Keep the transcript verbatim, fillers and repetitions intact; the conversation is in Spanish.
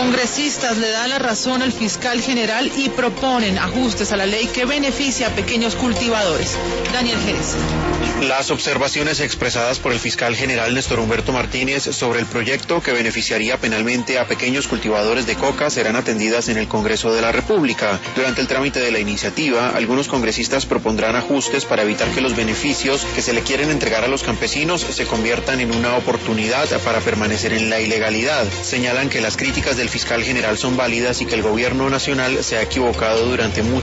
Congresistas le dan la razón al fiscal general y proponen ajustes a la ley que beneficia a pequeños cultivadores. Daniel Jerez. Las observaciones expresadas por el fiscal general Néstor Humberto Martínez sobre el proyecto que beneficiaría penalmente a pequeños cultivadores de coca serán atendidas en el Congreso de la República. Durante el trámite de la iniciativa, algunos congresistas propondrán ajustes para evitar que los beneficios que se le quieren entregar a los campesinos se conviertan en una oportunidad para permanecer en la ilegalidad. Señalan que las críticas del fiscal general son válidas y que el gobierno nacional se ha equivocado durante mucho